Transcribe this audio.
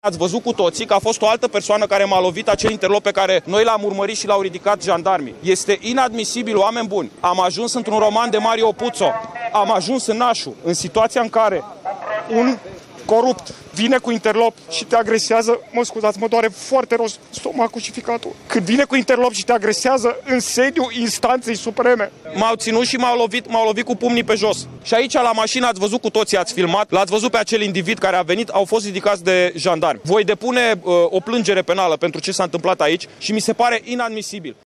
Ați văzut cu toții că a fost o altă persoană care m-a lovit, acel interlop pe care noi l-am urmărit și l-au ridicat jandarmii. Este inadmisibil, oameni buni. Am ajuns într-un roman de Mario Puzo. Am ajuns în Nașu, în situația în care un corupt vine cu interlop și te agresează, mă scuzați, mă doare foarte rău stomacul și ficatul. Când vine cu interlop și te agresează în sediul instanței supreme. M-au ținut și m-au lovit cu pumnii pe jos. Și aici la mașină ați văzut cu toții, ați filmat, l-ați văzut pe acel individ care a venit, au fost ridicați de jandarmi. Voi depune o plângere penală pentru ce s-a întâmplat aici și mi se pare inadmisibil.